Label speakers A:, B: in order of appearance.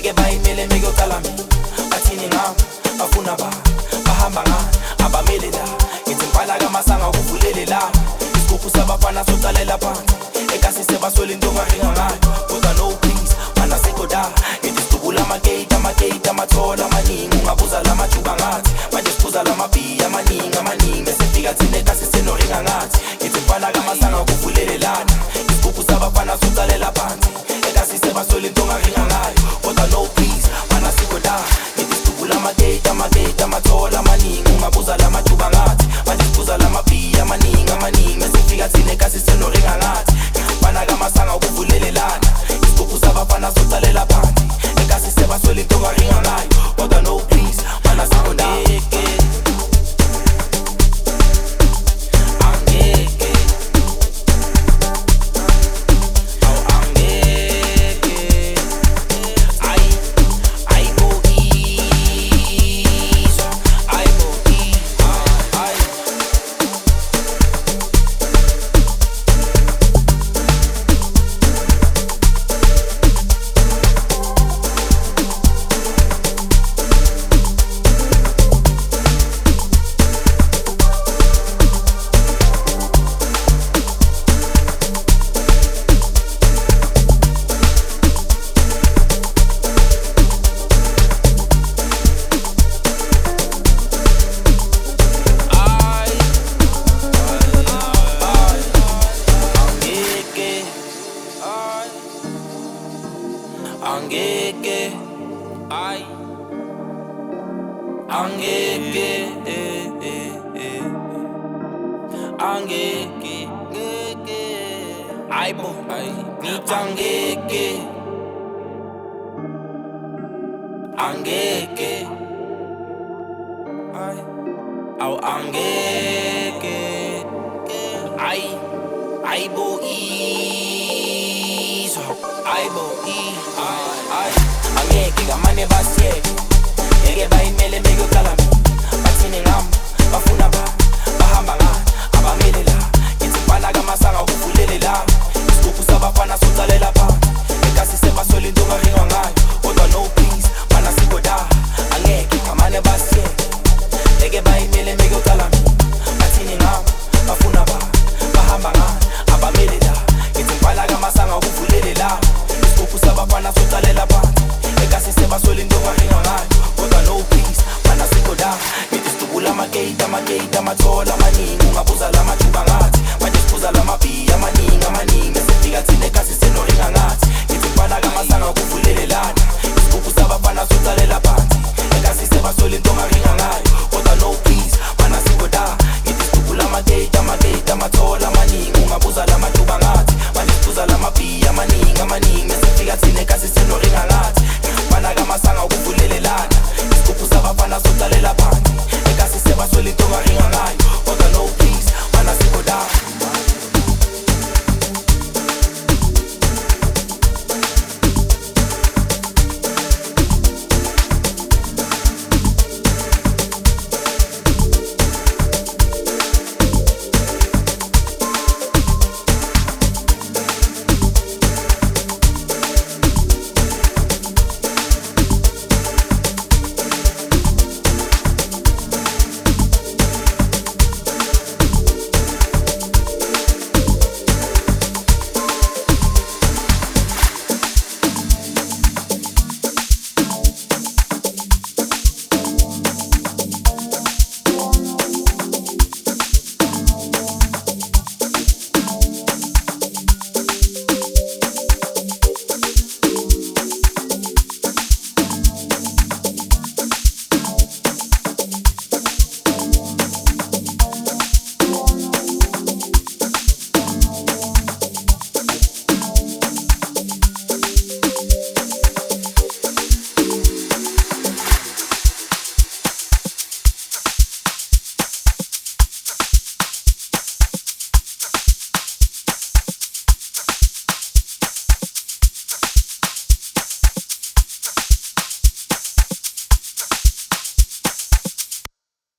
A: Eke bayimele meke uqala mina bathini ngami bafuna bahamba ngani abamele la ngithi ngibhala kamasanga ukuvulele la isigubhu sabafana socalela phansi ekasi sebaswele into ongaringa ngayo kodwa no please mana sekoda ngithi sidubula amagate amathola amaningi ungabuza lamajuba ngathi manje siphuza lamabhiya amaningi esifika thina ekasi senoringa ngathi ngithi ngibhala kamasanga ukuvulele lana isigubhu sabafana socalela phansi ekasi sebaswele into ongaringa ngayo kodwa no please mana sekoda ngithi sidubula amagate amathola amaningi ungabuza lamajuba ngathi manje siphuza lamabhiya amaningi esifika thina ekasi senoringa ngathi bana kamasanga ukuvulele lana isigubhu sabafana socalela phansi ekasi sebaswele into ongaringa ngayo kodwa no please mana sekoda amagate amathola amaningi ungabuza lama